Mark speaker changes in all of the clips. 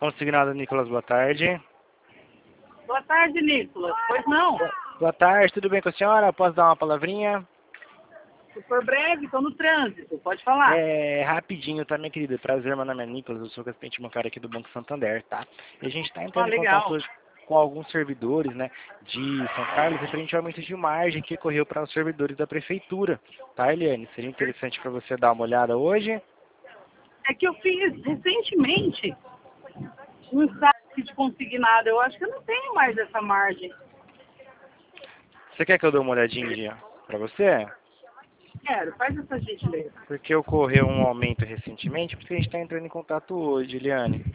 Speaker 1: Consignado Nicolas, boa tarde.
Speaker 2: Boa tarde, Nicolas. Pois não?
Speaker 1: Boa tarde, tudo bem com a senhora? Posso dar uma palavrinha?
Speaker 2: Se for breve, estou no trânsito. Pode falar.
Speaker 1: Rapidinho, tá, minha querida? Prazer, meu nome é Nicolas, eu sou assistente bancário aqui do Banco Santander, tá? E a gente está entrando em
Speaker 2: Legal.
Speaker 1: contato hoje com alguns servidores, né, de São Carlos, referente ao aumento de margem que ocorreu para os servidores da prefeitura, tá, Eliane? Seria interessante para você dar uma olhada hoje?
Speaker 2: É que eu fiz recentemente um saque de consignado. Eu acho que eu não tenho mais essa margem.
Speaker 1: Você quer que eu dê uma olhadinha para você?
Speaker 2: Quero, faz essa gentileza.
Speaker 1: Porque ocorreu um aumento recentemente, porque a gente está entrando em contato hoje, Eliane.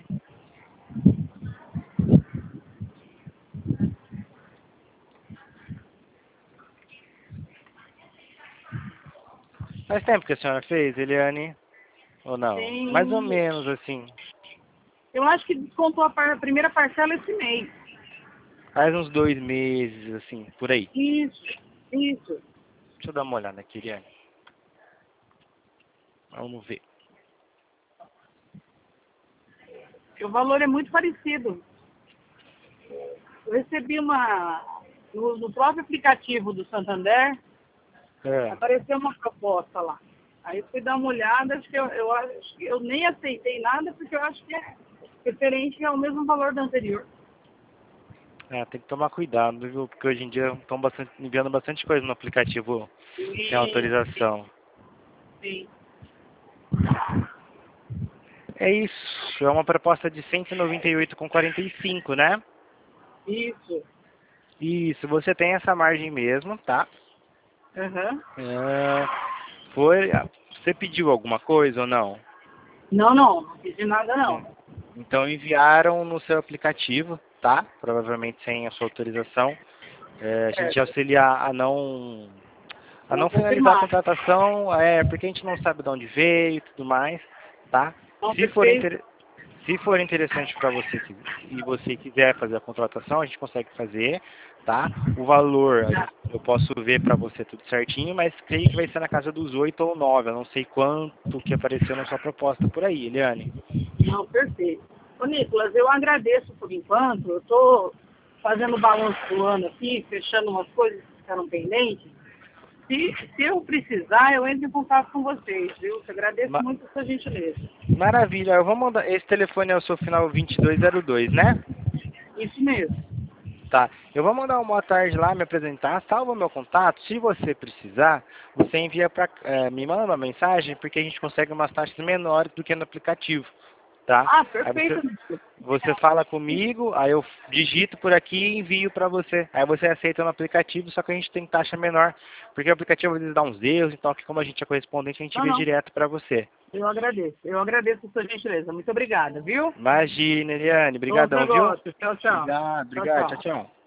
Speaker 1: Faz tempo que a senhora fez, Eliane? Ou não? Mais ou
Speaker 2: Tem...
Speaker 1: menos, assim.
Speaker 2: Eu acho que descontou a primeira parcela esse mês.
Speaker 1: Faz uns 2 meses, assim, por aí.
Speaker 2: Isso.
Speaker 1: Deixa eu dar uma olhada aqui, Eliane. Vamos ver.
Speaker 2: O valor é muito parecido. Eu recebi no próprio aplicativo do Santander, apareceu uma proposta lá. Aí eu fui dar uma olhada, acho que eu acho que eu nem aceitei nada, porque eu acho que é referente ao mesmo valor do anterior.
Speaker 1: Tem que tomar cuidado, viu? Porque hoje em dia estão enviando bastante coisa no aplicativo sem autorização.
Speaker 2: Sim.
Speaker 1: É isso. É uma proposta de 198,45, né?
Speaker 2: Isso.
Speaker 1: Isso. Você tem essa margem mesmo, tá?
Speaker 2: Uhum.
Speaker 1: Você pediu alguma coisa ou não?
Speaker 2: Não pedi nada não.
Speaker 1: Então enviaram no seu aplicativo, tá? Provavelmente sem a sua autorização. A gente auxilia a não finalizar a
Speaker 2: Confirmar.
Speaker 1: contratação, porque a gente não sabe de onde veio e tudo mais, tá?
Speaker 2: Não,
Speaker 1: Se for,
Speaker 2: perfeito.
Speaker 1: se for interessante para você e você quiser fazer a contratação, a gente consegue fazer, tá? O valor eu posso ver para você tudo certinho, mas creio que vai ser na casa dos 8 ou 9. Eu não sei quanto que apareceu na sua proposta por aí, Eliane.
Speaker 2: Não, perfeito. Ô, Nicolas, eu agradeço por enquanto. Eu estou fazendo o balanço do ano aqui, fechando umas coisas que ficaram pendentes. Se eu precisar, eu entro em contato com vocês, viu? Eu agradeço muito a sua gentileza.
Speaker 1: Maravilha. Eu vou mandar. Esse telefone é o seu final 2202, né?
Speaker 2: Isso mesmo.
Speaker 1: Tá. Eu vou mandar uma boa tarde lá, me apresentar, salva meu contato. Se você precisar, você envia me manda uma mensagem, porque a gente consegue umas taxas menores do que no aplicativo, tá?
Speaker 2: Ah,
Speaker 1: Aí
Speaker 2: perfeito.
Speaker 1: você fala comigo, aí eu digito por aqui e envio para você. Aí você aceita no aplicativo, só que a gente tem taxa menor, porque o aplicativo às vezes dá uns erros, então aqui como a gente é correspondente, a gente vê
Speaker 2: Não.
Speaker 1: direto para você.
Speaker 2: Eu agradeço a sua gentileza. Muito obrigada, viu?
Speaker 1: Imagina, Eliane.
Speaker 2: Bons
Speaker 1: Obrigadão, viu?
Speaker 2: negócios. Tchau.
Speaker 1: Obrigado. Tchau, tchau.